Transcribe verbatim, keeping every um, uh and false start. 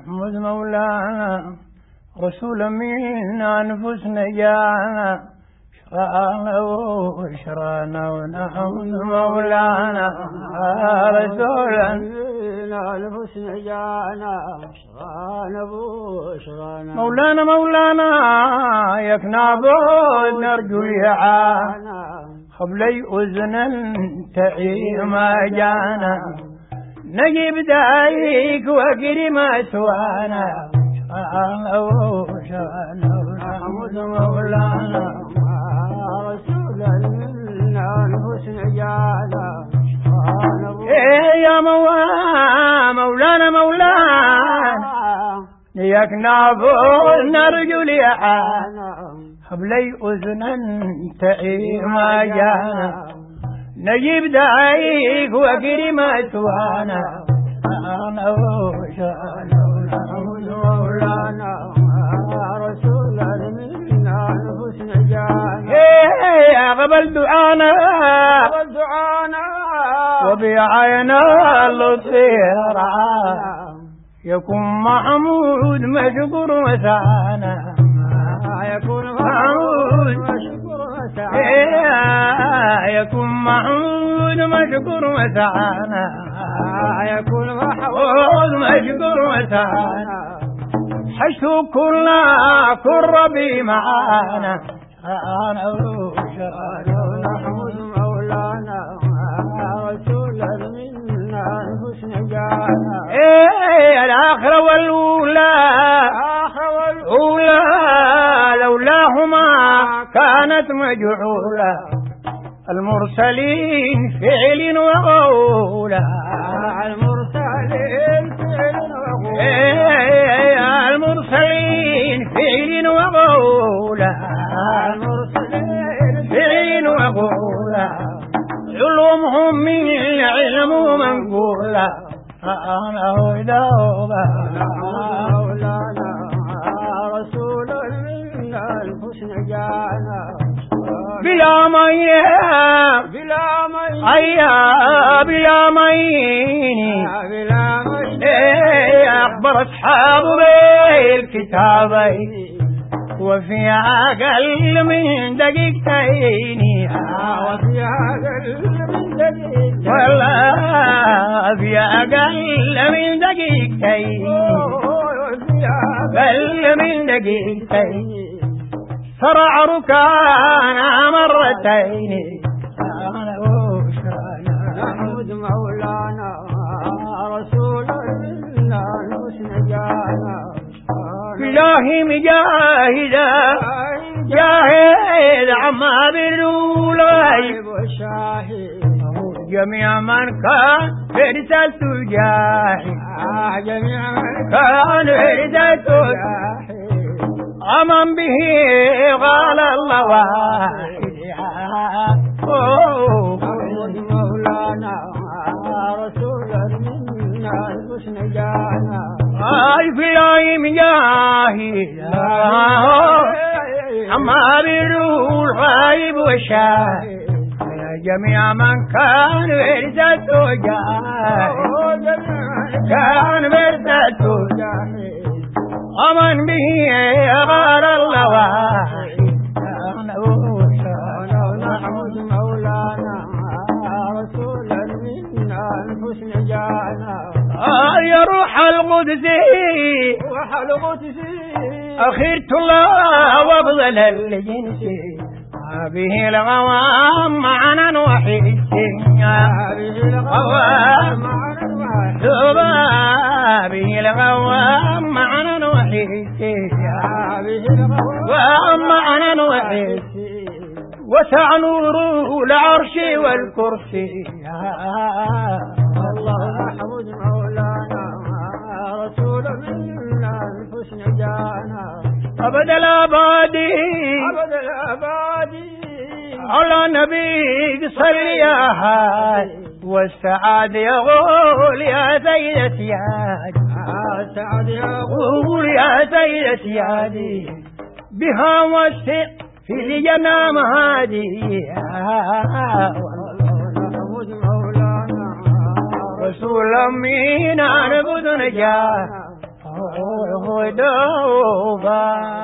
محمد مولانا رسول من أنفسنا جانا شرانا وشرانا ونحمد مولانا رسولا من أنفسنا جانا شرانا وشرانا مولانا مولانا يكنا بود نرجو الإعانة قبل أذنا تعي ما جانا نجيب دايك وقري ما سوانا شرانا وشرانا ونحمد مولانا رسولا من أنفسنا جانا إيه يا مولانا مولانا يكنا بود نرجو الإعانة قبلي أذنا تعي ما جانا نجيب دايك وقري ما سوانا أنا وشانا ونحمد مولانا رسولا من أنفسنا جانا يا قبل دعانا قبل دعانا وبعينا اللطيرة يكون محمود مشكور مسانا يكون محمود مشكور مسانا يكون محمود مشكور مسانا يكون محمود مشكور مسانا حشو كل كل ربي معانا أنا وشانا ونحمد مولانا رسولا من أنفسنا جانا إيه الآخرة والأولى آخر أولى لولاهما كانت مجعولة المرسلين فعل وقولا المرسلين فعل وقولا إيه المرسلين فعل وقولا المرسلين فعل وقولا علومهم من العلم منقولا أنا ودوبا مولانا رسولا من أنفسنا جانا بلا مين بلا مين أيا بلا مين بلا مين إيه أخبر أصحاب بالكتابين وفي أقل من دقيقتين وفي أقل من دقيقتين والله في أقل من دقيقتين أقل من دقيقتين صرع ركانا مرتين أنا وشانا نحمد مولانا رسولا من أنفسنا جانا الله مجاهدا جاهد عما بالرولاي والشاهد جميع من كان فرسلت جاهد جميع من كان فرسلت أمن به قال الله واحد نحمد مولانا رسولا من أنفسنا جانا أي في العيم جاهد أما بالروح غايب وشاهد جميع من كان ورثته جاهد كان ورثته جاهد ومن به غار الله واحد نحمد مولانا رسولا من أنفسنا جانا يا روح القدس روح القدس أخرت الله وافضل الجنس به الغوام معنا وحيد هذه الغوام به الغوام معنا وحيد هذه الغوام معنا وحيد وسع نور العرش والكرسي الله محمود مولانا رسول من أنفسنا جانا أبد الأبادي أبد الأبادي على نبي صل يا هاي والسعاد يقول يا سيد سياد سعد يقول يا سيد سيادي بها وسع في الجنة مهادي محمود مولانا رسول من عربد نجاة دوبا